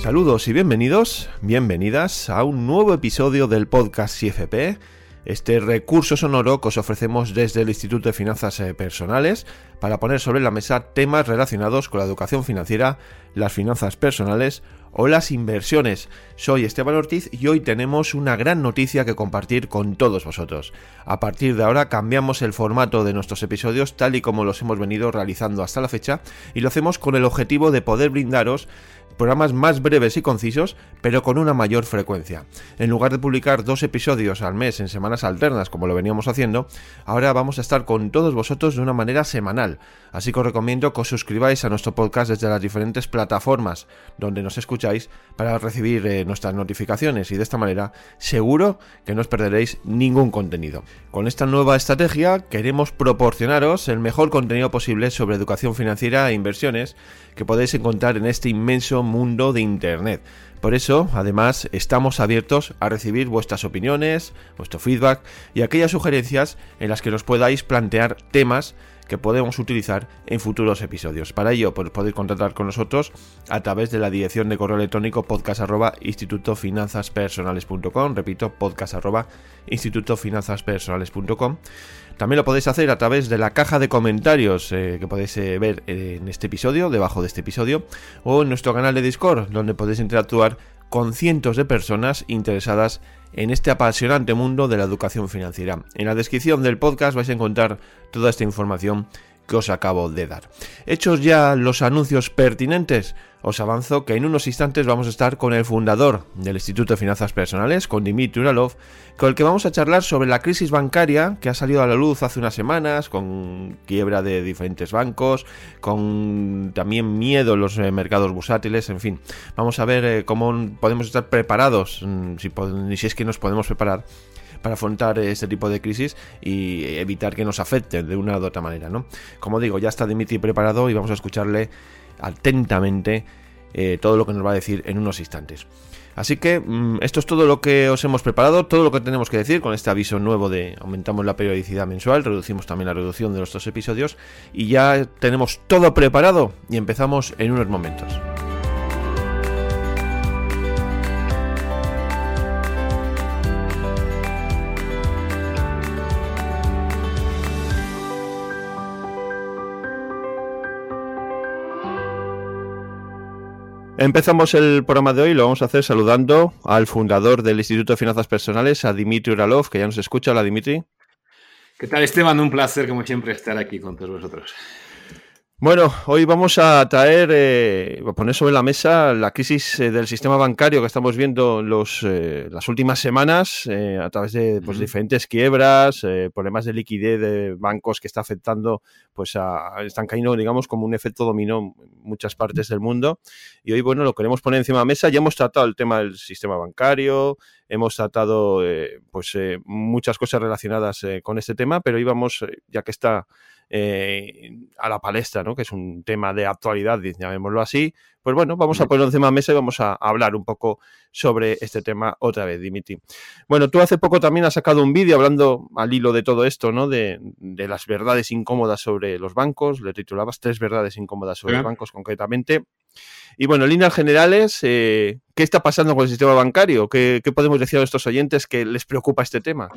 Saludos y bienvenidas a un nuevo episodio del podcast CFP, este recurso sonoro que os ofrecemos desde el Instituto de Finanzas Personales para poner sobre la mesa temas relacionados con la educación financiera, las finanzas personales o las inversiones. Soy Esteban Ortiz y hoy tenemos una gran noticia que compartir con todos vosotros. A partir de ahora cambiamos el formato de nuestros episodios tal y como los hemos venido realizando hasta la fecha y lo hacemos con el objetivo de poder brindaros programas más breves y concisos, pero con una mayor frecuencia. En lugar de publicar 2 episodios al mes en semanas alternas, como lo veníamos haciendo, ahora vamos a estar con todos vosotros de una manera semanal. Así que os recomiendo que os suscribáis a nuestro podcast desde las diferentes plataformas donde nos escucháis para recibir nuestras notificaciones y de esta manera seguro que no os perderéis ningún contenido. Con esta nueva estrategia queremos proporcionaros el mejor contenido posible sobre educación financiera e inversiones que podéis encontrar en este inmenso mundo de Internet. Por eso, además, estamos abiertos a recibir vuestras opiniones, vuestro feedback y aquellas sugerencias en las que nos podáis plantear temas que podemos utilizar en futuros episodios. Para ello, pues, podéis contactar con nosotros a través de la dirección de correo electrónico podcast@institutofinanzaspersonales.com. Repito, podcast@institutofinanzaspersonales.com. También lo podéis hacer a través de la caja de comentarios que podéis ver en este episodio, debajo de este episodio, o en nuestro canal de Discord, donde podéis interactuar con cientos de personas interesadas en este apasionante mundo de la educación financiera. En la descripción del podcast vais a encontrar toda esta información que os acabo de dar. Hechos ya los anuncios pertinentes, os avanzo que en unos instantes vamos a estar con el fundador del Instituto de Finanzas Personales, con Dimitri Uralov, con el que vamos a charlar sobre la crisis bancaria que ha salido a la luz hace unas semanas, con quiebra de diferentes bancos, con también miedo en los mercados bursátiles, en fin. Vamos a ver cómo podemos estar preparados, si es que nos podemos preparar para afrontar este tipo de crisis y evitar que nos afecte de una u otra manera, ¿no? Como digo, ya está Dimitri preparado y vamos a escucharle atentamente todo lo que nos va a decir en unos instantes. Así que esto es todo lo que os hemos preparado, todo lo que tenemos que decir con este aviso nuevo de aumentamos la periodicidad mensual, reducimos también la reducción de nuestros episodios y ya tenemos todo preparado y empezamos en unos momentos. Empezamos el programa de hoy, lo vamos a hacer saludando al fundador del Instituto de Finanzas Personales, a Dimitri Uralov, que ya nos escucha. Hola, Dimitri. ¿Qué tal, Esteban? Un placer, como siempre, estar aquí con todos vosotros. Bueno, hoy vamos a a poner sobre la mesa la crisis del sistema bancario que estamos viendo las últimas semanas a través de diferentes quiebras, problemas de liquidez de bancos que está afectando, están cayendo, digamos, como un efecto dominó en muchas partes del mundo. Y hoy, bueno, lo queremos poner encima de la mesa. Ya hemos tratado el tema del sistema bancario, hemos tratado muchas cosas relacionadas con este tema, pero hoy vamos, ya que está a la palestra, ¿no? Que es un tema de actualidad, llamémoslo así, pues bueno, vamos a ponerlo encima de la mesa y vamos a hablar un poco sobre este tema otra vez, Dimitri. Bueno, tú hace poco también has sacado un vídeo hablando al hilo de todo esto, ¿no? De las verdades incómodas sobre los bancos, le titulabas 3 verdades incómodas sobre los bancos concretamente. Y bueno, en líneas generales, ¿qué está pasando con el sistema bancario? ¿Qué podemos decir a nuestros oyentes que les preocupa este tema?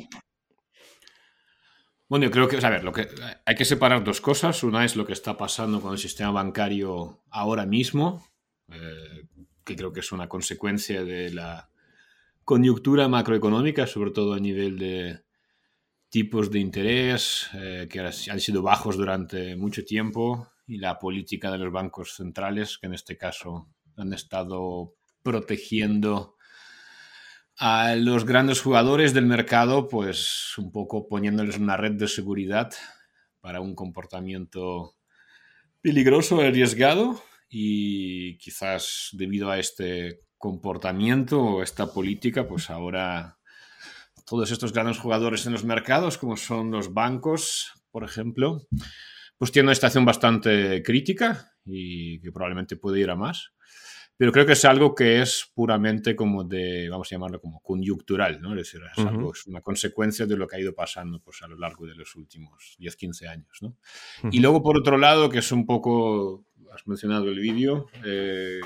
Bueno, yo creo que, hay que separar 2 cosas. Una es lo que está pasando con el sistema bancario ahora mismo, que creo que es una consecuencia de la coyuntura macroeconómica, sobre todo a nivel de tipos de interés que han sido bajos durante mucho tiempo y la política de los bancos centrales, que en este caso han estado protegiendo a los grandes jugadores del mercado, pues un poco poniéndoles una red de seguridad para un comportamiento peligroso, arriesgado, y quizás debido a este comportamiento o esta política, pues ahora todos estos grandes jugadores en los mercados, como son los bancos, por ejemplo, pues tienen una situación bastante crítica y que probablemente puede ir a más. Pero creo que es algo que es puramente como vamos a llamarlo como coyuntural, ¿no? Es decir, es una consecuencia de lo que ha ido pasando pues, a lo largo de los últimos 10-15 años, ¿no? Y luego, por otro lado, que es un poco, has mencionado el vídeo,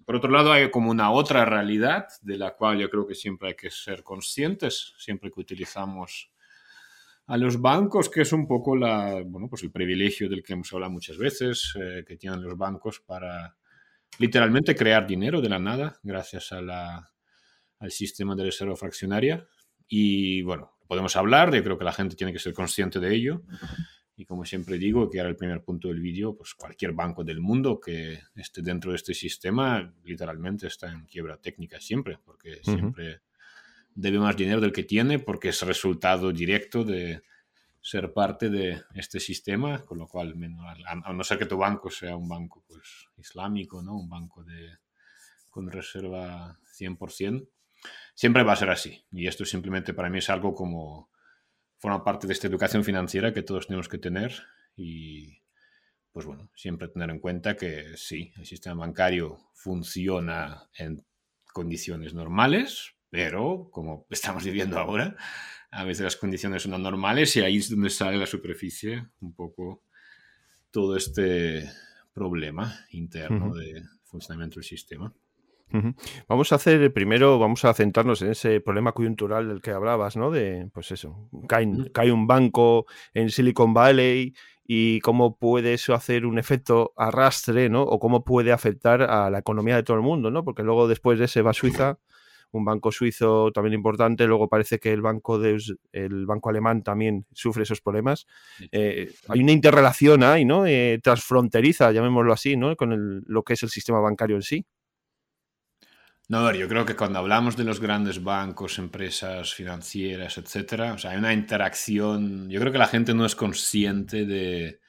Por otro lado, hay como una otra realidad de la cual yo creo que siempre hay que ser conscientes, siempre que utilizamos a los bancos, que es un poco pues el privilegio del que hemos hablado muchas veces, que tienen los bancos para literalmente crear dinero de la nada gracias al sistema de reserva fraccionaria. Y bueno, podemos hablar, yo creo que la gente tiene que ser consciente de ello. Y como siempre digo, que era el primer punto del vídeo, pues cualquier banco del mundo que esté dentro de este sistema literalmente está en quiebra técnica siempre, porque siempre debe más dinero del que tiene, porque es resultado directo de ser parte de este sistema, con lo cual, a no ser que tu banco sea un banco pues islámico, ¿no? Un banco con reserva 100%, siempre va a ser así. Y esto simplemente para mí es algo como forma parte de esta educación financiera que todos tenemos que tener y, pues bueno, siempre tener en cuenta que sí, el sistema bancario funciona en condiciones normales, pero como estamos viviendo ahora, a veces las condiciones son anormales y ahí es donde sale a la superficie un poco todo este problema interno de funcionamiento del sistema. Vamos a centrarnos en ese problema coyuntural del que hablabas, ¿no? De, pues eso, cae un banco en Silicon Valley y cómo puede eso hacer un efecto arrastre, ¿no? O cómo puede afectar a la economía de todo el mundo, ¿no? Porque luego después de ese va Suiza, un banco suizo también importante, luego parece que el banco alemán también sufre esos problemas. Hay una interrelación ahí, ¿no? Transfronteriza, llamémoslo así, ¿no? Con lo que es el sistema bancario en sí. No, a ver, yo creo que cuando hablamos de los grandes bancos, empresas financieras, etcétera, o sea, hay una interacción. Yo creo que la gente no es consciente de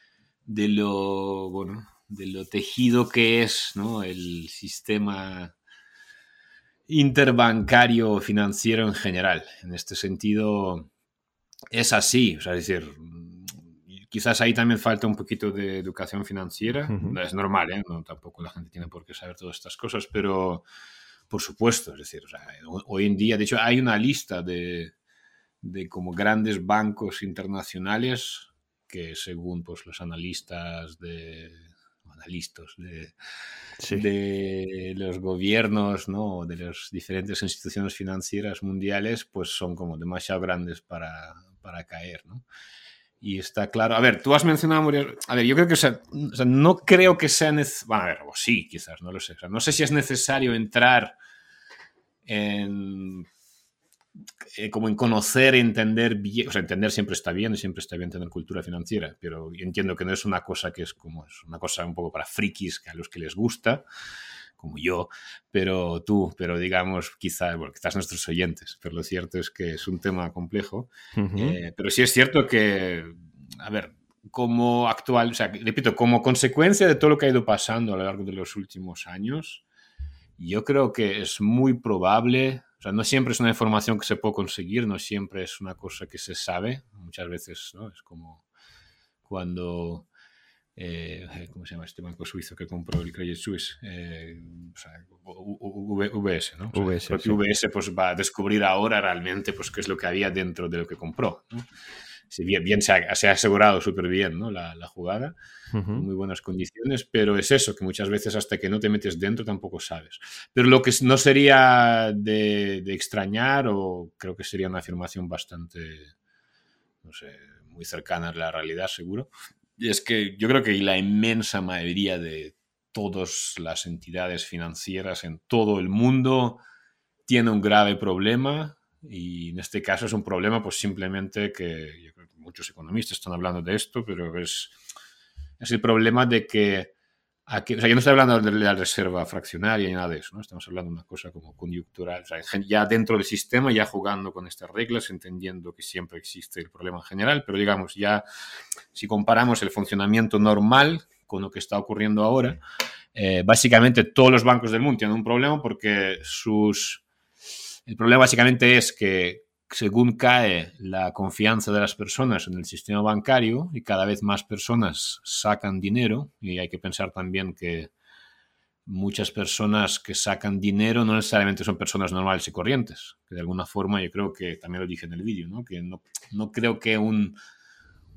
lo tejido que es, ¿no? El sistema interbancario financiero en general. En este sentido, es así. O sea, es decir, quizás ahí también falta un poquito de educación financiera. Es normal, ¿eh? No, tampoco la gente tiene por qué saber todas estas cosas, pero por supuesto, es decir, o sea, hoy en día, de hecho, hay una lista de como grandes bancos internacionales que según pues los analistas de los gobiernos, ¿no? De las diferentes instituciones financieras mundiales, pues son como demasiado grandes para caer, ¿no? Y está claro. A ver, tú has mencionado, a ver, yo creo que, o sea, no creo que sea necesario, bueno, a ver, o sí, quizás, no lo sé. O sea, no sé si es necesario entrar como en conocer, entender bien. O sea, entender siempre está bien y siempre está bien tener cultura financiera, pero entiendo que no es una cosa que es una cosa un poco para frikis, que a los que les gusta, como yo, pero digamos, quizás nuestros oyentes, pero lo cierto es que es un tema complejo. Pero sí es cierto que, a ver, como actual, o sea, repito, como consecuencia de todo lo que ha ido pasando a lo largo de los últimos años, yo creo que es muy probable, o sea, no siempre es una información que se puede conseguir, no siempre es una cosa que se sabe, muchas veces, ¿no? Es como cuando, ¿cómo se llama este banco suizo que compró el Credit Suisse? O sea, UBS, ¿no? O sea, el propio UBS pues va a descubrir ahora realmente pues qué es lo que había dentro de lo que compró, ¿no? Si bien se ha asegurado súper bien, ¿no? la jugada, con muy buenas condiciones, pero es eso, que muchas veces hasta que no te metes dentro tampoco sabes. Pero lo que no sería de extrañar, o creo que sería una afirmación bastante, no sé, muy cercana a la realidad, seguro, y es que yo creo que la inmensa mayoría de todas las entidades financieras en todo el mundo tiene un grave problema. Y en este caso es un problema pues simplemente que yo creo que muchos economistas están hablando de esto, pero es el problema de que aquí, o sea, yo no estoy hablando de la reserva fraccionaria ni nada de eso, ¿no? Estamos hablando de una cosa como coyuntural, o sea, ya dentro del sistema, ya jugando con estas reglas, entendiendo que siempre existe el problema en general, pero digamos, ya si comparamos el funcionamiento normal con lo que está ocurriendo ahora, básicamente todos los bancos del mundo tienen un problema porque el problema básicamente es que según cae la confianza de las personas en el sistema bancario y cada vez más personas sacan dinero, y hay que pensar también que muchas personas que sacan dinero no necesariamente son personas normales y corrientes, que de alguna forma yo creo que, también lo dije en el vídeo, ¿no? Que no creo que un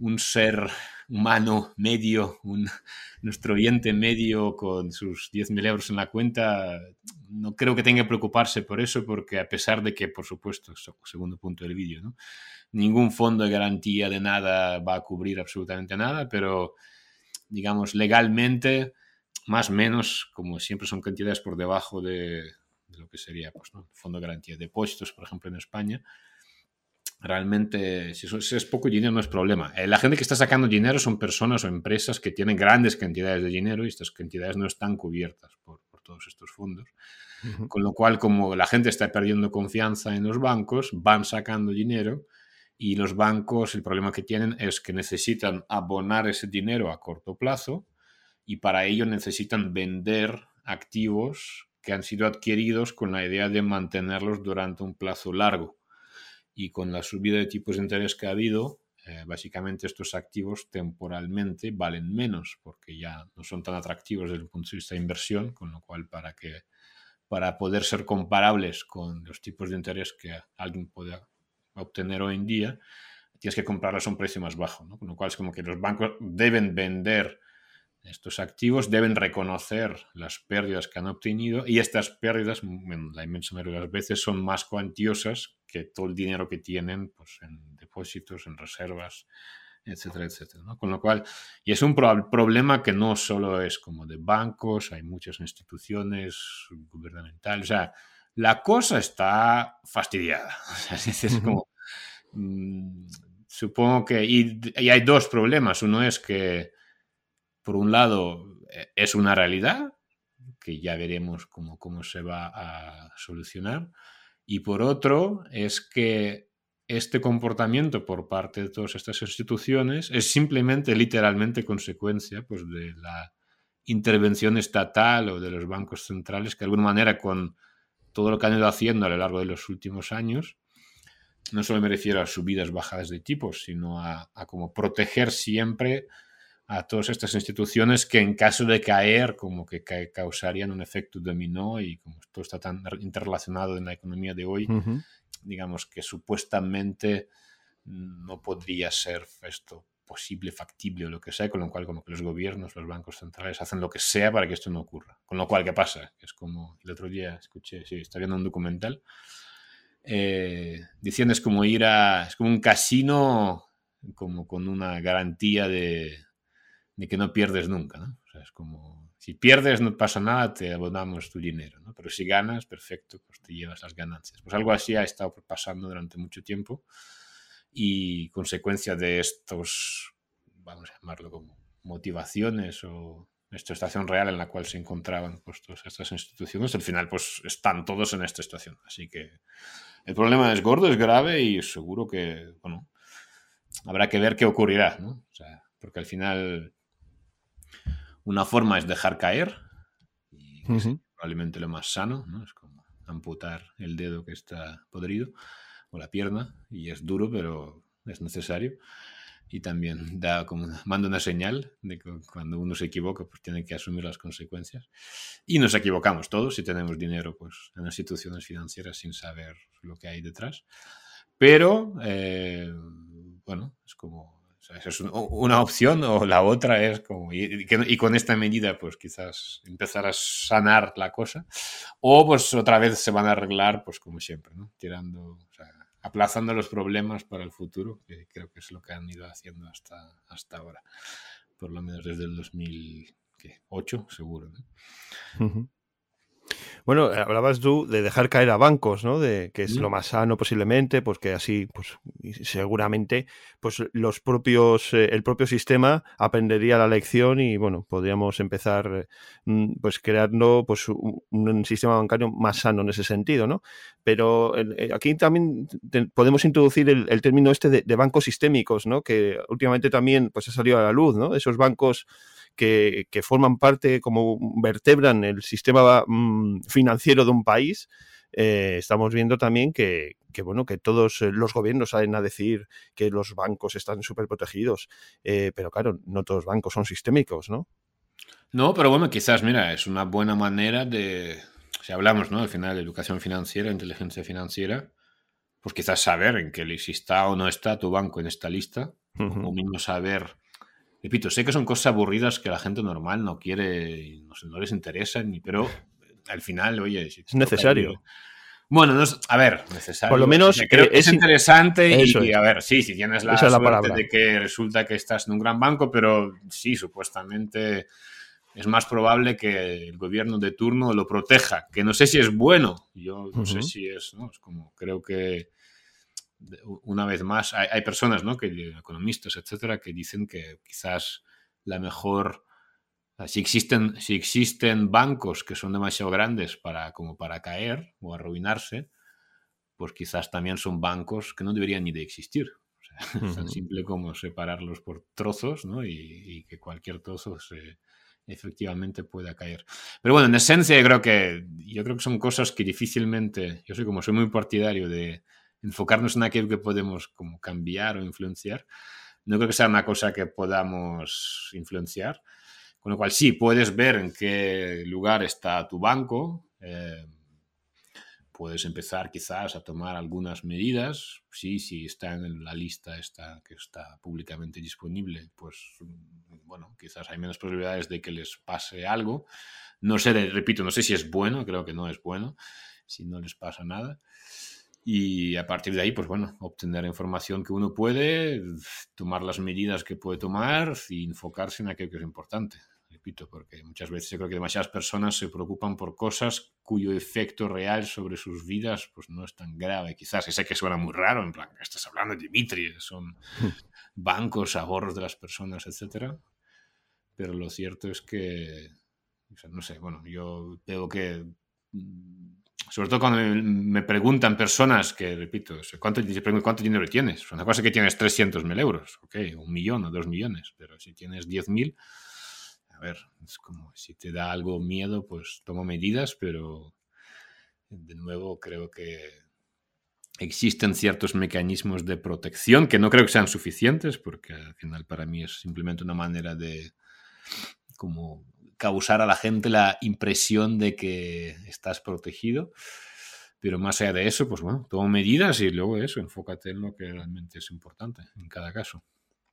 un ser humano medio, nuestro oyente medio con sus 10.000 euros en la cuenta, no creo que tenga que preocuparse por eso, porque a pesar de que, por supuesto, segundo punto del vídeo, ¿no?, ningún fondo de garantía de nada va a cubrir absolutamente nada, pero, digamos, legalmente, más o menos, como siempre son cantidades por debajo de lo que sería, pues, ¿no?, fondo de garantía de depósitos, por ejemplo, en España. Realmente, si es poco dinero, no es problema. La gente que está sacando dinero son personas o empresas que tienen grandes cantidades de dinero y estas cantidades no están cubiertas por todos estos fondos. Ujú. Con lo cual, como la gente está perdiendo confianza en los bancos, van sacando dinero y los bancos, el problema que tienen es que necesitan abonar ese dinero a corto plazo y para ello necesitan vender activos que han sido adquiridos con la idea de mantenerlos durante un plazo largo. Y con la subida de tipos de interés que ha habido, básicamente estos activos temporalmente valen menos porque ya no son tan atractivos desde el punto de vista de inversión, con lo cual para poder ser comparables con los tipos de interés que alguien puede obtener hoy en día, tienes que comprarlos a un precio más bajo, ¿no? Con lo cual es como que los bancos deben vender estos activos, deben reconocer las pérdidas que han obtenido y estas pérdidas, la inmensa mayoría de las veces, son más cuantiosas que todo el dinero que tienen, pues, en depósitos, en reservas, etcétera, etcétera, ¿no? Con lo cual, y es un problema que no solo es como de bancos, hay muchas instituciones gubernamentales, o sea, la cosa está fastidiada. O sea, es como, supongo que, y hay dos problemas. Uno es que, por un lado, es una realidad que ya veremos cómo se va a solucionar. Y por otro, es que este comportamiento por parte de todas estas instituciones es simplemente, literalmente, consecuencia, pues, de la intervención estatal o de los bancos centrales, que de alguna manera, con todo lo que han ido haciendo a lo largo de los últimos años, no solo me refiero a subidas, bajadas de tipos, sino a como proteger siempre a todas estas instituciones que, en caso de caer, como que causarían un efecto dominó, y como todo está tan interrelacionado en la economía de hoy, Ujú. digamos que supuestamente no podría ser esto posible, factible o lo que sea, con lo cual como que los gobiernos, los bancos centrales hacen lo que sea para que esto no ocurra. Con lo cual, ¿qué pasa? Es como el otro día escuché, sí, estaba viendo un documental, diciendo es como es como un casino como con una garantía de que no pierdes nunca, ¿no? O sea, es como, si pierdes no pasa nada, te abonamos tu dinero, ¿no? Pero si ganas, perfecto, pues te llevas las ganancias. Pues algo así ha estado pasando durante mucho tiempo, y consecuencia de estos, vamos a llamarlo como motivaciones o esta situación real en la cual se encontraban, pues, todas estas instituciones, al final pues están todos en esta situación. Así que el problema es gordo, es grave, y seguro que, bueno, habrá que ver qué ocurrirá, ¿no? O sea, porque al final una forma es dejar caer, y que es Ujú. probablemente lo más sano, ¿no? Es como amputar el dedo que está podrido o la pierna, y es duro, pero es necesario. Y también manda una señal de que cuando uno se equivoca, pues tiene que asumir las consecuencias. Y nos equivocamos todos si tenemos dinero, pues, en instituciones financieras sin saber lo que hay detrás. Pero, bueno, es como, o sea, esa es una opción, o la otra es como, y con esta medida, pues quizás empezar a sanar la cosa, o pues otra vez se van a arreglar, pues como siempre, ¿no? O sea, aplazando los problemas para el futuro, que creo que es lo que han ido haciendo hasta ahora, por lo menos desde el 2008, seguro, ¿no? Ujú. Bueno, hablabas tú de dejar caer a bancos, ¿no? De que es lo ¿Mm? más sano posiblemente, pues que así, pues y seguramente, pues los propios, el propio sistema aprendería la lección y bueno, podríamos empezar, pues creando, pues un sistema bancario más sano en ese sentido, ¿no? Pero aquí también podemos introducir el término este de bancos sistémicos, ¿no? Que últimamente también, pues ha salido a la luz, ¿no? Esos bancos que forman parte, como vertebran el sistema financiero de un país. Estamos viendo también bueno, que todos los gobiernos salen a decir que los bancos están súper protegidos, pero claro, no todos los bancos son sistémicos, ¿no? No, pero bueno, quizás, mira, es una buena manera de, si hablamos, ¿no?, al final de educación financiera, inteligencia financiera, pues quizás saber en qué si está o no está tu banco en esta lista, o mismo saber. Repito, sé que son cosas aburridas que la gente normal no quiere, no les interesa, pero al final, oye, si Es te toca ir. necesario. Bueno, no es, a ver, Por lo necesario. menos Creo que es interesante eso y, es. a ver, sí, si tienes Esa la es la suerte palabra. de que resulta que estás en un gran banco, pero sí, supuestamente es más probable que el gobierno de turno lo proteja, que no sé si es bueno. Yo no sé si es, ¿no? Es como, creo que una vez más hay personas, ¿no? Economistas, etcétera, que dicen que quizás la mejor. Si existen bancos que son demasiado grandes como para caer o arruinarse, pues quizás también son bancos que no deberían ni de existir. O sea, es tan simple como separarlos por trozos, ¿no? Y que cualquier trozo efectivamente pueda caer. Pero bueno, en esencia yo creo que son cosas que difícilmente, soy muy partidario de enfocarnos en aquello que podemos como cambiar o influenciar. No creo que sea una cosa que podamos influenciar. Con lo cual, sí, puedes ver en qué lugar está tu banco. Puedes empezar quizás a tomar algunas medidas. Sí, si está en la lista que está públicamente disponible, pues bueno, quizás hay menos probabilidades de que les pase algo. No sé, repito, no sé si es bueno, creo que no es bueno, si no les pasa nada. Y a partir de ahí, pues bueno, obtener información que uno puede, tomar las medidas que puede tomar y enfocarse en aquello que es importante. Repito, porque muchas veces yo creo que demasiadas personas se preocupan por cosas cuyo efecto real sobre sus vidas pues no es tan grave. Quizás, y sé que suena muy raro, en plan, estás hablando de Dimitri, son bancos, ahorros de las personas, etcétera. Pero lo cierto es que, o sea, no sé, bueno, yo veo que sobre todo cuando me preguntan personas que, repito, ¿cuánto dinero tienes? Una cosa que tienes 300.000 euros, ok, 1 millón o 2 millones, pero si tienes 10.000, a ver, es como si te da algo miedo, pues tomo medidas, pero de nuevo creo que existen ciertos mecanismos de protección que no creo que sean suficientes, porque al final para mí es simplemente una manera de como causar a la gente la impresión de que estás protegido. Pero más allá de eso, pues bueno, toma medidas y luego eso, enfócate en lo que realmente es importante en cada caso.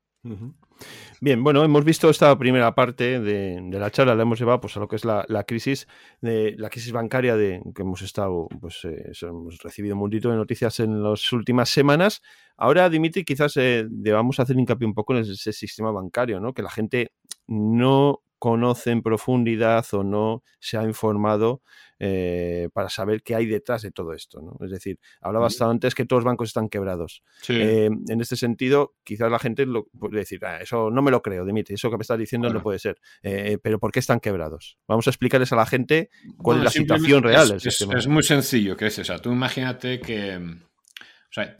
Bien, bueno, hemos visto esta primera parte de la charla, la hemos llevado pues, a lo que es la crisis bancaria que hemos estado, pues hemos recibido un montito de noticias en las últimas semanas. Ahora, Dimitri, quizás debamos hacer hincapié un poco en ese sistema bancario, ¿no? Que la gente no conoce en profundidad o no se ha informado para saber qué hay detrás de todo esto, ¿no? Es decir, hablabas antes que todos los bancos están quebrados. Sí. En este sentido, quizás la gente puede decir, eso no me lo creo, Dimitri, eso que me estás diciendo no puede ser. Pero ¿por qué están quebrados? Vamos a explicarles a la gente cuál es la situación real del sistema. Es muy sencillo, que es esa. Tú imagínate que... O sea,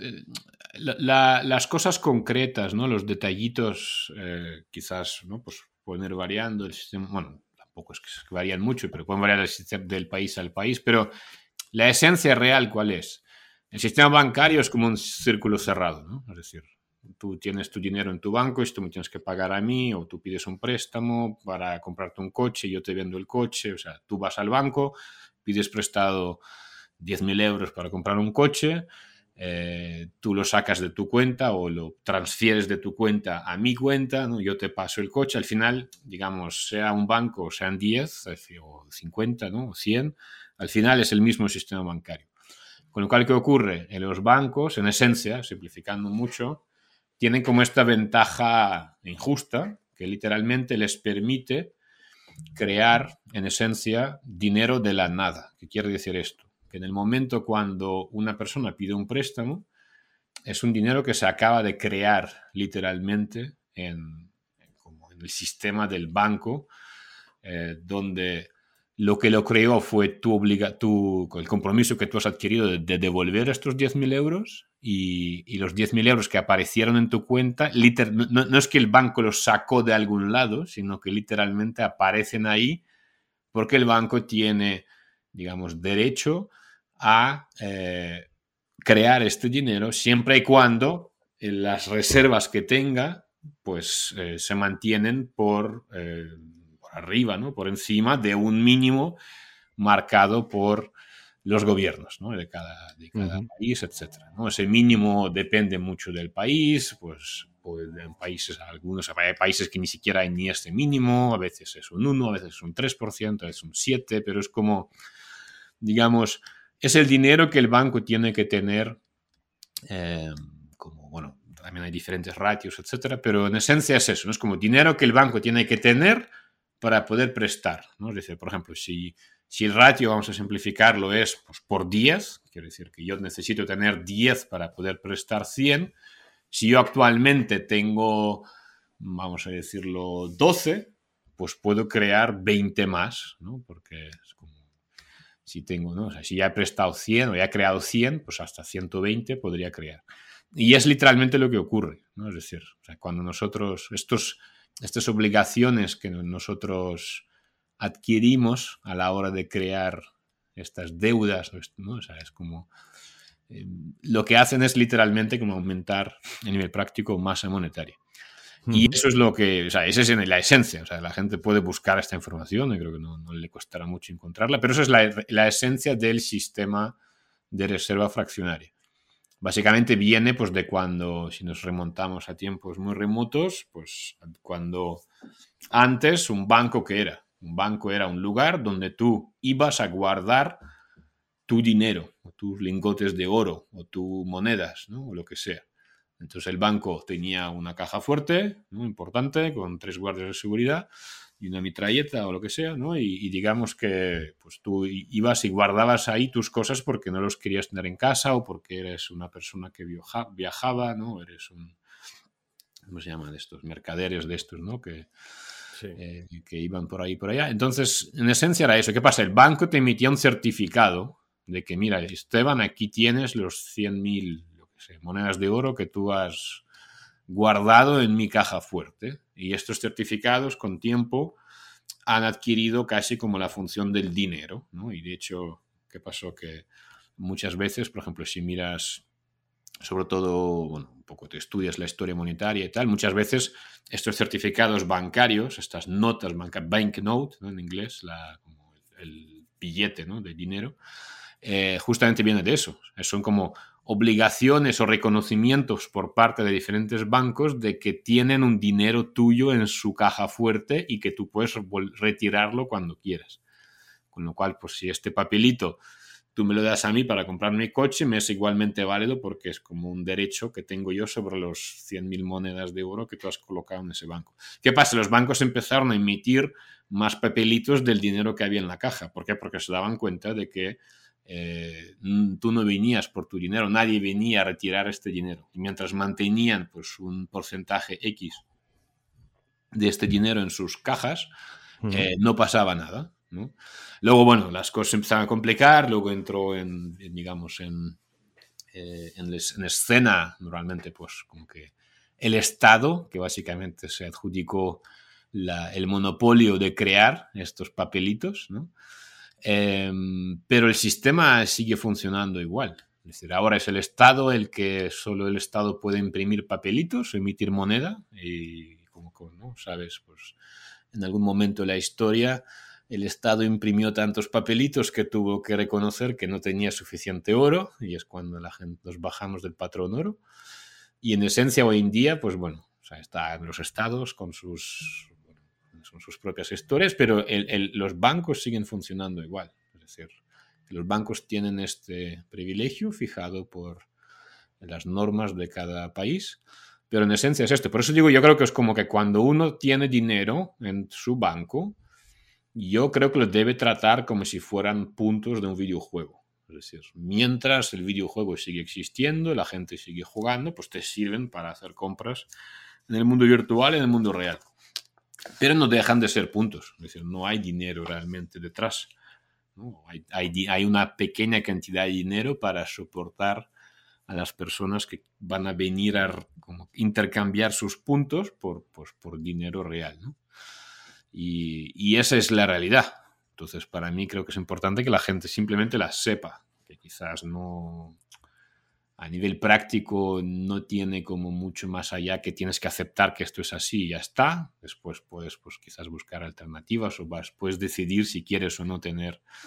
las cosas concretas, ¿no? Los detallitos, quizás, ¿no? Pues pueden ir variando el sistema. Bueno, tampoco es que varían mucho, pero pueden variar el sistema del país al país. Pero la esencia real, ¿cuál es? El sistema bancario es como un círculo cerrado, ¿no? Es decir, tú tienes tu dinero en tu banco y tú me tienes que pagar a mí, o tú pides un préstamo para comprarte un coche y yo te vendo el coche. O sea, tú vas al banco, pides prestado 10.000 euros para comprar un coche. Tú lo sacas de tu cuenta o lo transfieres de tu cuenta a mi cuenta, ¿no? Yo te paso el coche. Al final, digamos, sea un banco o sean 10 o 50, ¿no? O 100, al final es el mismo sistema bancario. Con lo cual, ¿qué ocurre? En los bancos, en esencia, simplificando mucho, tienen como esta ventaja injusta que literalmente les permite crear, en esencia, dinero de la nada. ¿Qué quiere decir esto? Que en el momento cuando una persona pide un préstamo, es un dinero que se acaba de crear literalmente en el sistema del banco, donde lo que lo creó fue el compromiso que tú has adquirido de devolver estos 10.000 euros y los 10.000 euros que aparecieron en tu cuenta, no es que el banco los sacó de algún lado, sino que literalmente aparecen ahí porque el banco tiene, digamos, derecho a crear este dinero siempre y cuando las reservas que tenga pues se mantienen por arriba, ¿no? Por encima de un mínimo marcado por los gobiernos, ¿no? de cada país, etcétera, ¿no? Ese mínimo depende mucho del país, pues en países, algunos hay países que ni siquiera hay ni este mínimo, a veces es un 1, a veces es un 3%, a veces un 7%, pero es como, digamos, es el dinero que el banco tiene que tener, como, bueno, también hay diferentes ratios, etcétera, pero en esencia es eso, ¿no? Es como dinero que el banco tiene que tener para poder prestar, ¿no? Es decir, por ejemplo, si el ratio, vamos a simplificarlo, es pues, por 10, quiere decir que yo necesito tener 10 para poder prestar 100. Si yo actualmente tengo, vamos a decirlo, 12, pues puedo crear 20 más, ¿no? Porque es como, si tengo, ¿no? O sea, si ya he prestado 100 o ya he creado 100, pues hasta 120 podría crear. Y es literalmente lo que ocurre, ¿no? Es decir, o sea, cuando nosotros, estas obligaciones que nosotros adquirimos a la hora de crear estas deudas, ¿no? O sea, es como lo que hacen es literalmente como aumentar a nivel práctico masa monetaria. Y eso es lo que, o sea, esa es la esencia. O sea, la gente puede buscar esta información y creo que no le costará mucho encontrarla, pero eso es la esencia del sistema de reserva fraccionaria. Básicamente viene pues de cuando, si nos remontamos a tiempos muy remotos, pues cuando antes un banco era un lugar donde tú ibas a guardar tu dinero, o tus lingotes de oro, o tus monedas, ¿no? O lo que sea. Entonces el banco tenía una caja fuerte, ¿no? Importante, con 3 guardias de seguridad y una mitralleta o lo que sea, ¿no? Y digamos que pues tú ibas y guardabas ahí tus cosas porque no los querías tener en casa o porque eres una persona que viajaba, ¿no? Eres un, ¿cómo se llaman estos? Mercaderes de estos, ¿no? Que iban por ahí y por allá. Entonces, en esencia era eso. ¿Qué pasa? El banco te emitía un certificado de que, mira, Esteban, aquí tienes los 100.000 monedas de oro que tú has guardado en mi caja fuerte. Y estos certificados con tiempo han adquirido casi como la función del dinero, ¿no? Y de hecho, ¿qué pasó? Que muchas veces, por ejemplo, si miras, sobre todo, bueno, un poco te estudias la historia monetaria y tal, muchas veces estos certificados bancarios, estas notas bancarias, banknote, ¿no? En inglés, como el billete, ¿no? De dinero, justamente viene de eso. Son como obligaciones o reconocimientos por parte de diferentes bancos de que tienen un dinero tuyo en su caja fuerte y que tú puedes retirarlo cuando quieras. Con lo cual, pues si este papelito tú me lo das a mí para comprar mi coche, me es igualmente válido porque es como un derecho que tengo yo sobre los 100.000 monedas de oro que tú has colocado en ese banco. ¿Qué pasa? Los bancos empezaron a emitir más papelitos del dinero que había en la caja. ¿Por qué? Porque se daban cuenta de que tú no venías por tu dinero, nadie venía a retirar este dinero. Y mientras mantenían pues, un porcentaje X de este dinero en sus cajas, no pasaba nada, ¿no? Luego, bueno, las cosas empezaron a complicar, luego entró en escena, normalmente, pues como que el Estado, que básicamente se adjudicó el monopolio de crear estos papelitos, ¿no? Pero el sistema sigue funcionando igual. Es decir, ahora es el Estado solo el Estado puede imprimir papelitos, emitir moneda y como ¿no? Sabes, pues en algún momento de la historia el Estado imprimió tantos papelitos que tuvo que reconocer que no tenía suficiente oro y es cuando la gente nos bajamos del patrón oro. Y en esencia hoy en día, pues bueno, o sea, están los estados con sus propias historias, pero los bancos siguen funcionando igual. Es decir, los bancos tienen este privilegio fijado por las normas de cada país, pero en esencia es esto. Por eso digo, yo creo que es como que cuando uno tiene dinero en su banco, yo creo que lo debe tratar como si fueran puntos de un videojuego. Es decir, mientras el videojuego sigue existiendo, la gente sigue jugando, pues te sirven para hacer compras en el mundo virtual y en el mundo real. Pero no dejan de ser puntos. Es decir, no hay dinero realmente detrás, ¿no? Hay una pequeña cantidad de dinero para soportar a las personas que van a venir a como intercambiar sus puntos por dinero real, ¿no? Y esa es la realidad. Entonces, para mí creo que es importante que la gente simplemente la sepa, que quizás no, a nivel práctico no tiene como mucho más allá, que tienes que aceptar que esto es así y ya está. Después puedes pues, quizás buscar alternativas o puedes decidir si quieres o no tener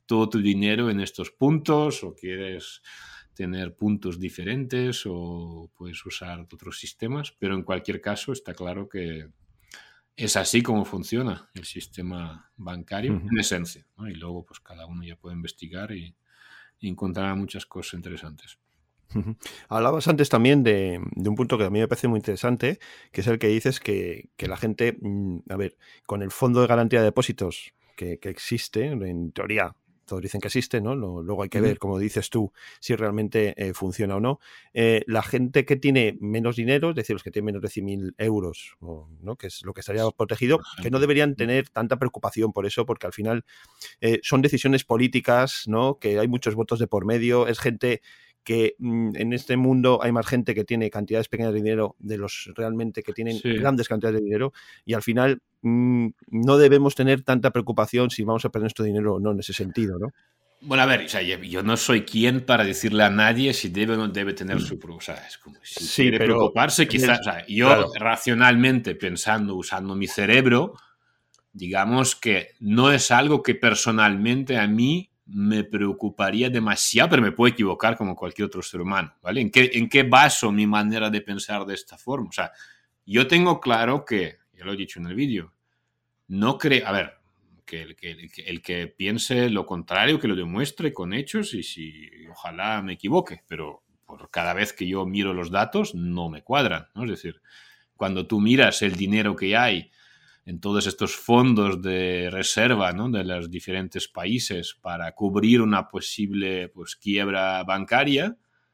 todo tu dinero en estos puntos o quieres tener puntos diferentes o puedes usar otros sistemas, pero en cualquier caso está claro que es así como funciona el sistema bancario en esencia, ¿no? Y luego pues cada uno ya puede investigar y encontrar muchas cosas interesantes. Hablabas antes también de un punto que a mí me parece muy interesante, que es el que dices que la gente, a ver, con el fondo de garantía de depósitos que existe, en teoría, todos dicen que existe, ¿no? Luego hay que ver, como dices tú, si realmente funciona o no. La gente que tiene menos dinero, es decir, los que tienen menos de 100.000 euros, ¿no? Que es lo que estaría protegido, que no deberían tener tanta preocupación por eso, porque al final son decisiones políticas, ¿no? Que hay muchos votos de por medio, es gente que en este mundo hay más gente que tiene cantidades pequeñas de dinero de los realmente que tienen grandes cantidades de dinero, y al final no debemos tener tanta preocupación si vamos a perder nuestro dinero o no en ese sentido, ¿no? Bueno, a ver, o sea, yo no soy quien para decirle a nadie si debe o no debe tener su... O sea, es como si quiere preocuparse, quizás... O sea, yo racionalmente pensando, usando mi cerebro, digamos que no es algo que personalmente a mí me preocuparía demasiado, pero me puedo equivocar como cualquier otro ser humano, ¿vale? ¿En qué baso mi manera de pensar de esta forma? O sea, yo tengo claro que, ya lo he dicho en el vídeo, no creo... A ver, que el que piense lo contrario, que lo demuestre con hechos y si ojalá me equivoque, pero por cada vez que yo miro los datos no me cuadran, ¿no? Es decir, cuando tú miras el dinero que hay en todos estos fondos de reserva, ¿no? De los diferentes países para cubrir una posible pues, quiebra bancaria,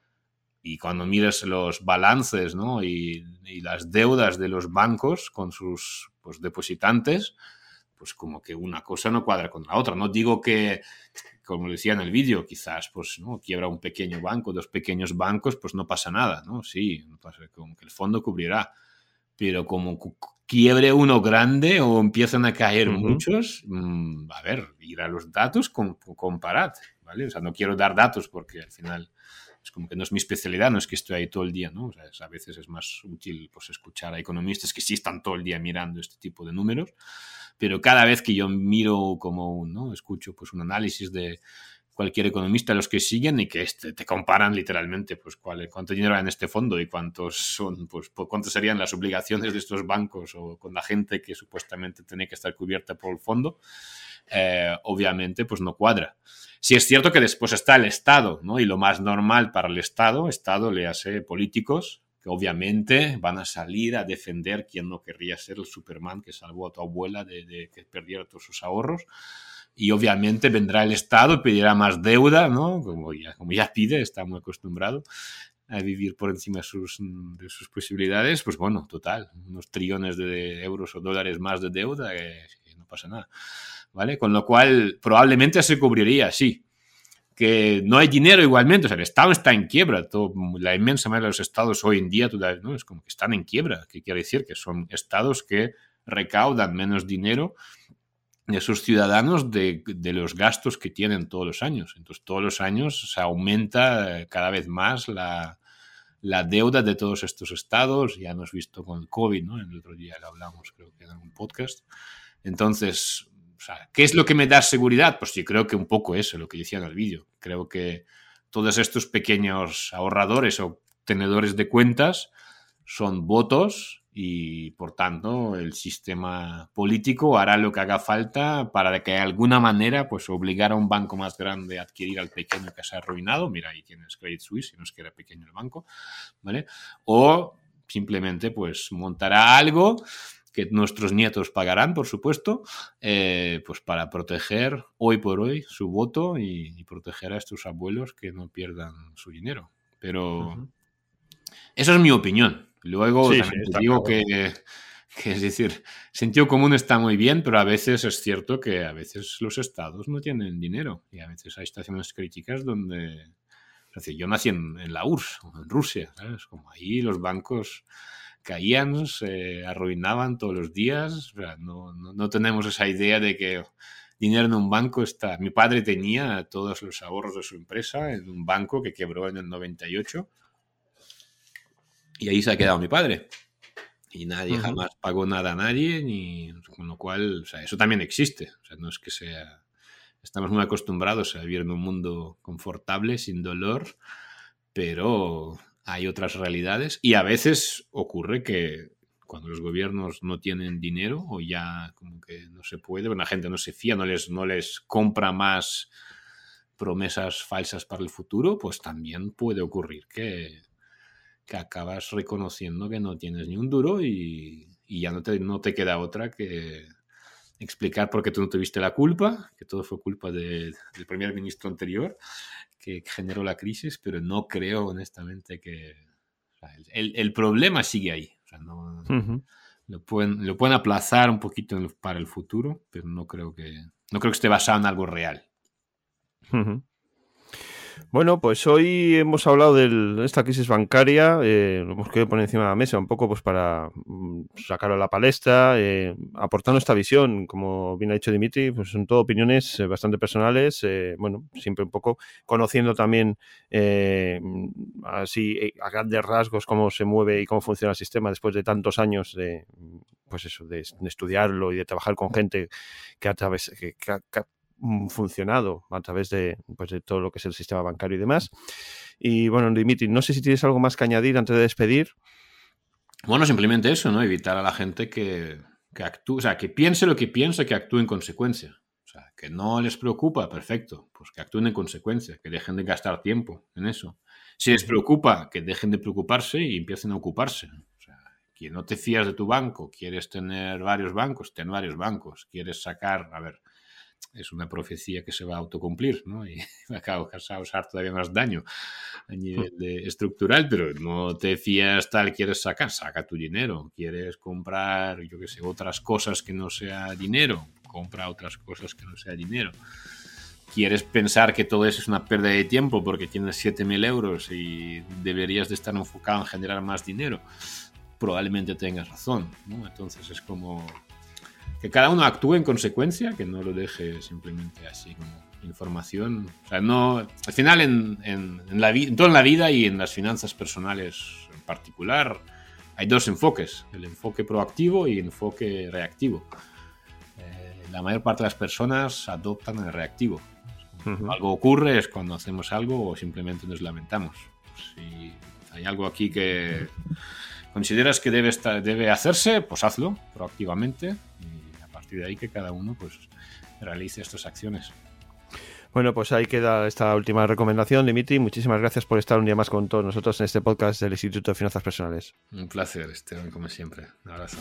y cuando miras los balances, ¿no? y las deudas de los bancos con sus pues, depositantes, pues como que una cosa no cuadra con la otra. No digo que, como decía en el vídeo, quizás pues no quiebra un pequeño banco, dos pequeños bancos, pues no pasa nada, ¿no? Sí, pasa, como que el fondo cubrirá, pero como quiebre uno grande o empiezan a caer muchos, a ver, ir a los datos, comparad, ¿vale? O sea, no quiero dar datos porque al final es como que no es mi especialidad, no es que estoy ahí todo el día, ¿no? O sea, a veces es más útil pues, escuchar a economistas que sí están todo el día mirando este tipo de números, pero cada vez que yo miro como, ¿no? Escucho pues un análisis de cualquier economista, los que siguen y que te comparan literalmente pues cuánto dinero hay en este fondo y cuántos son, pues cuántas serían las obligaciones de estos bancos o con la gente que supuestamente tiene que estar cubierta por el fondo, obviamente pues no cuadra. Sí es cierto que después está el Estado, ¿no? Y lo más normal para el Estado le hace políticos que obviamente van a salir a defender quién no querría ser el Superman que salvó a tu abuela de que perdiera todos sus ahorros. Y obviamente vendrá el Estado y pedirá más deuda, ¿no? Como ya pide, está muy acostumbrado a vivir por encima de sus posibilidades. Pues bueno, total, unos trillones de euros o dólares más de deuda, no pasa nada, ¿vale? Con lo cual probablemente se cubriría, sí. Que no hay dinero igualmente, o sea, el Estado está en quiebra, la inmensa mayoría de los estados hoy en día, ¿no? Es como que están en quiebra, ¿qué quiere decir? Que son estados que recaudan menos dinero de sus ciudadanos de los gastos que tienen todos los años. Entonces, todos los años se aumenta cada vez más la deuda de todos estos estados. Ya hemos visto con el COVID, ¿no? El otro día lo hablamos, creo que en un podcast. Entonces, o sea, ¿qué es lo que me da seguridad? Pues yo creo que un poco eso, lo que decía en el vídeo. Creo que todos estos pequeños ahorradores o tenedores de cuentas son votos y, por tanto, el sistema político hará lo que haga falta para que de alguna manera pues, obligar a un banco más grande a adquirir al pequeño que se ha arruinado. Mira, ahí tienes Credit Suisse, si no es que era pequeño el banco, ¿vale? O simplemente pues montará algo que nuestros nietos pagarán, por supuesto, pues para proteger hoy por hoy su voto y proteger a estos abuelos que no pierdan su dinero. Pero eso es mi opinión. Luego también te digo que es decir, sentido común está muy bien, pero a veces es cierto que a veces los estados no tienen dinero y a veces hay situaciones críticas donde... Es decir, yo nací en la URSS, en Rusia, ¿sabes? Como ahí los bancos caían, se arruinaban todos los días. O sea, no tenemos esa idea de que dinero en un banco está... Mi padre tenía todos los ahorros de su empresa en un banco que quebró en el 98 y ahí se ha quedado mi padre. Y nadie jamás pagó nada a nadie, con lo cual, o sea, eso también existe. O sea, no es que sea estamos muy acostumbrados a vivir en un mundo confortable, sin dolor, pero hay otras realidades y a veces ocurre que cuando los gobiernos no tienen dinero o ya como que no se puede, la gente no se fía, no les compra más promesas falsas para el futuro, pues también puede ocurrir que acabas reconociendo que no tienes ni un duro y ya no te queda otra que explicar por qué tú no tuviste la culpa, que todo fue culpa del primer ministro anterior que generó la crisis, pero no creo honestamente que... O sea, el problema sigue ahí. O sea, no, lo pueden aplazar un poquito para el futuro, pero no creo que esté basado en algo real. Bueno, pues hoy hemos hablado de esta crisis bancaria, lo hemos querido poner encima de la mesa un poco pues para sacarlo a la palestra, aportando esta visión, como bien ha dicho Dimitri, pues son todo opiniones bastante personales, bueno, siempre un poco conociendo también así a grandes rasgos cómo se mueve y cómo funciona el sistema después de tantos años de, pues eso, de estudiarlo y de trabajar con gente que a través que funcionado a través de todo lo que es el sistema bancario y demás. Y bueno, Dimitri, no sé si tienes algo más que añadir antes de despedir. Bueno, simplemente eso, ¿no? Evitar a la gente que actúe, o sea, que piense lo que piensa, que actúe en consecuencia. O sea, que no les preocupa, perfecto, pues que actúen en consecuencia, que dejen de gastar tiempo en eso. Si les preocupa, que dejen de preocuparse y empiecen a ocuparse. O sea, que no te fías de tu banco, quieres tener varios bancos, ten varios bancos, quieres sacar, a ver, es una profecía que se va a autocumplir, ¿no? Y me acabo de causar todavía más daño a nivel estructural, pero no te fías tal, quieres saca tu dinero, quieres comprar, yo qué sé, otras cosas que no sea dinero, compra otras cosas que no sea dinero. Quieres pensar que todo eso es una pérdida de tiempo porque tienes 7.000 euros y deberías de estar enfocado en generar más dinero, probablemente tengas razón, ¿no? Entonces es como... que cada uno actúe en consecuencia, que no lo deje simplemente así como información. O sea, no, al final en toda la vida y en las finanzas personales en particular hay dos enfoques, el enfoque proactivo y el enfoque reactivo. La mayor parte de las personas adoptan el reactivo. Algo ocurre es cuando hacemos algo o simplemente nos lamentamos. Si hay algo aquí que consideras que debe hacerse, pues hazlo proactivamente y de ahí que cada uno pues realice estas acciones. Bueno, pues ahí queda esta última recomendación, Dimitri. Muchísimas gracias por estar un día más con todos nosotros en este podcast del Instituto de Finanzas Personales. Un placer, Esteban, como siempre. Un abrazo.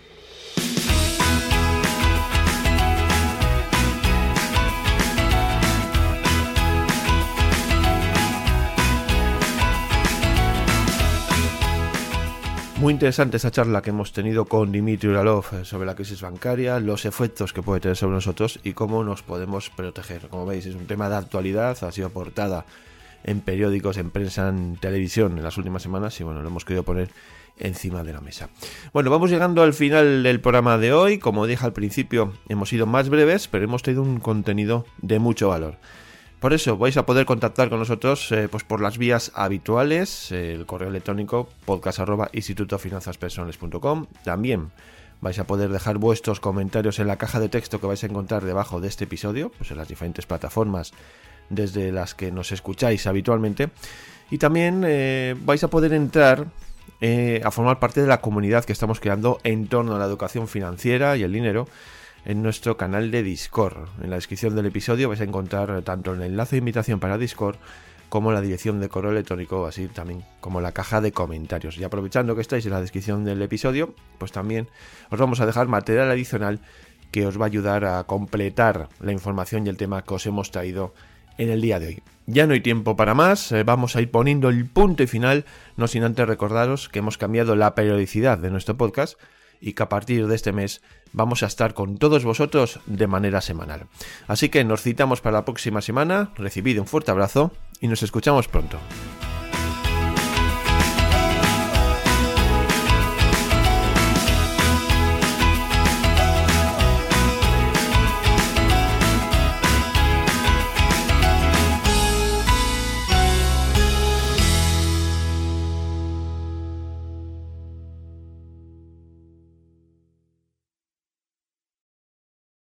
Muy interesante esta charla que hemos tenido con Dimitri Uralov sobre la crisis bancaria, los efectos que puede tener sobre nosotros y cómo nos podemos proteger. Como veis, es un tema de actualidad, ha sido portada en periódicos, en prensa, en televisión en las últimas semanas y bueno, lo hemos querido poner encima de la mesa. Bueno, vamos llegando al final del programa de hoy. Como dije al principio, hemos sido más breves, pero hemos tenido un contenido de mucho valor. Por eso vais a poder contactar con nosotros pues por las vías habituales, el correo electrónico podcast@institutofinanzaspersonales.com. También vais a poder dejar vuestros comentarios en la caja de texto que vais a encontrar debajo de este episodio, pues en las diferentes plataformas desde las que nos escucháis habitualmente. Y también vais a poder entrar a formar parte de la comunidad que estamos creando en torno a la educación financiera y el dinero en nuestro canal de Discord. En la descripción del episodio vais a encontrar tanto el enlace de invitación para Discord como la dirección de correo electrónico, así también como la caja de comentarios. Y aprovechando que estáis en la descripción del episodio, pues también os vamos a dejar material adicional que os va a ayudar a completar la información y el tema que os hemos traído en el día de hoy. Ya no hay tiempo para más, vamos a ir poniendo el punto y final, no sin antes recordaros que hemos cambiado la periodicidad de nuestro podcast y que a partir de este mes vamos a estar con todos vosotros de manera semanal. Así que nos citamos para la próxima semana, recibid un fuerte abrazo y nos escuchamos pronto.